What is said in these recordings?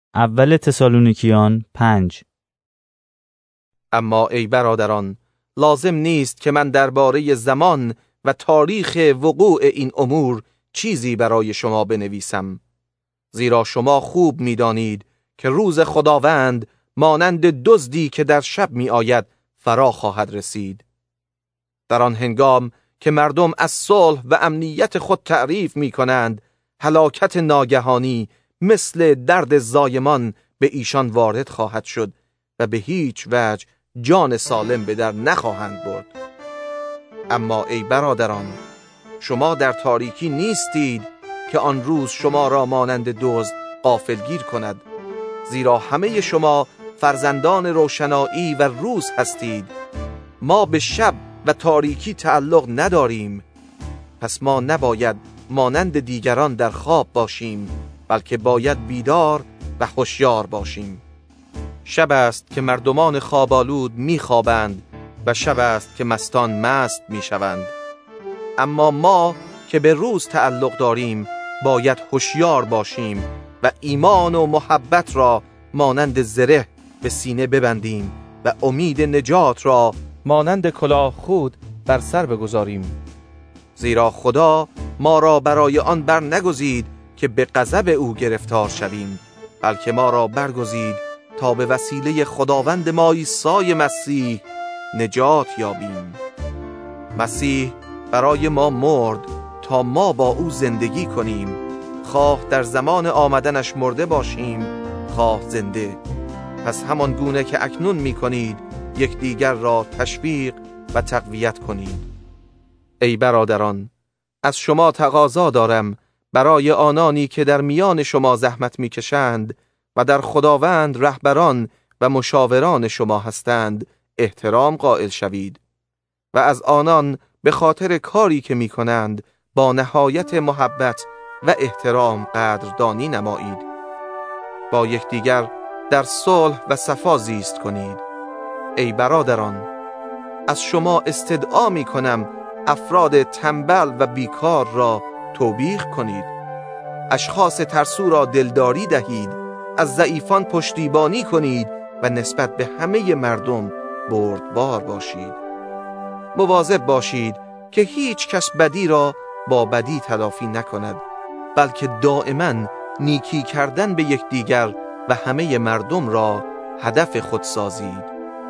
اول تسالونیکیان 5. اما ای برادران، لازم نیست که من درباره زمان و تاریخ وقوع این امور چیزی برای شما بنویسم، زیرا شما خوب می‌دانید که روز خداوند مانند دزدی که در شب می‌آید فرا خواهد رسید. در آن هنگام که مردم از صلح و امنیت خود تعریف می‌کنند، هلاکت ناگهانی مثل درد زایمان به ایشان وارد خواهد شد و به هیچ وجه جان سالم به در نخواهند برد. اما ای برادران، شما در تاریکی نیستید که آن روز شما را مانند دزد غافلگیر کند، زیرا همه شما فرزندان روشنایی و روز هستید. ما به شب و تاریکی تعلق نداریم، پس ما نباید مانند دیگران در خواب باشیم، بلکه باید بیدار و هوشیار باشیم. شب است که مردمان خوابالود میخوابند و شب است که مستان مست میشوند. اما ما که به روز تعلق داریم باید هوشیار باشیم و ایمان و محبت را مانند زره به سینه ببندیم و امید نجات را مانند کلاه خود بر سر بگذاریم، زیرا خدا ما را برای آن بر نگزید که به غضب او گرفتار شویم، بلکه ما را برگزید تا به وسیله خداوند ما عیسی مسیح نجات یابیم. مسیح برای ما مرد تا ما با او زندگی کنیم، خواه در زمان آمدنش مرده باشیم خواه زنده. پس همان گونه که اکنون می کنید یکدیگر را تشویق و تقویت کنید. ای برادران، از شما تقاضا دارم برای آنانی که در میان شما زحمت می کشند و در خداوند رهبران و مشاوران شما هستند احترام قائل شوید و از آنان به خاطر کاری که می کنند با نهایت محبت و احترام قدردانی نمایید. با یکدیگر در صلح و صفا زیست کنید. ای برادران، از شما استدعا می کنم افراد تنبل و بیکار را توبیخ کنید، اشخاص ترسو را دلداری دهید، از ضعیفان پشتیبانی کنید و نسبت به همه مردم بردبار باشید. مواظب باشید که هیچ کس بدی را با بدی تلافی نکند، بلکه دائما نیکی کردن به یکدیگر و همه مردم را هدف خود سازید.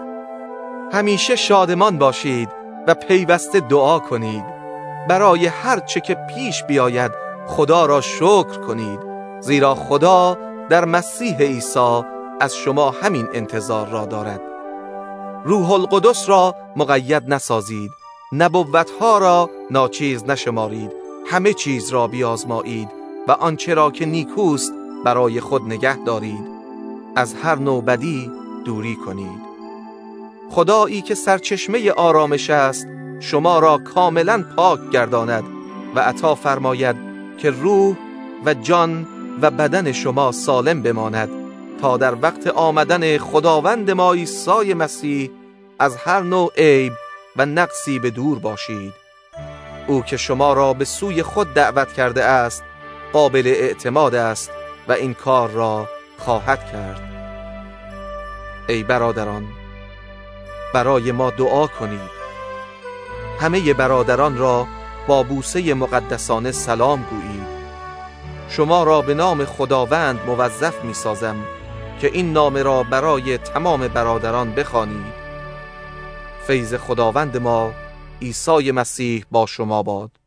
همیشه شادمان باشید و پیوسته دعا کنید. برای هر چه که پیش بیاید خدا را شکر کنید، زیرا خدا در مسیح عیسی از شما همین انتظار را دارد. روح القدس را مقید نسازید، نبوتها را ناچیز نشمارید، همه چیز را بیازمایید و آنچه را که نیکوست برای خود نگه دارید. از هر نوع بدی دوری کنید. خدایی که سرچشمه آرامش است شما را کاملا پاک گرداند و عطا فرماید که روح و جان و بدن شما سالم بماند تا در وقت آمدن خداوند ما عیسی مسیح از هر نوع عیب و نقصی به دور باشید. او که شما را به سوی خود دعوت کرده است قابل اعتماد است و این کار را خواهد کرد. ای برادران، برای ما دعا کنید. همه برادران را با بوسه مقدسانه سلام گویید. شما را به نام خداوند موظف می سازم که این نامه را برای تمام برادران بخوانید. فیض خداوند ما عیسی مسیح با شما باد.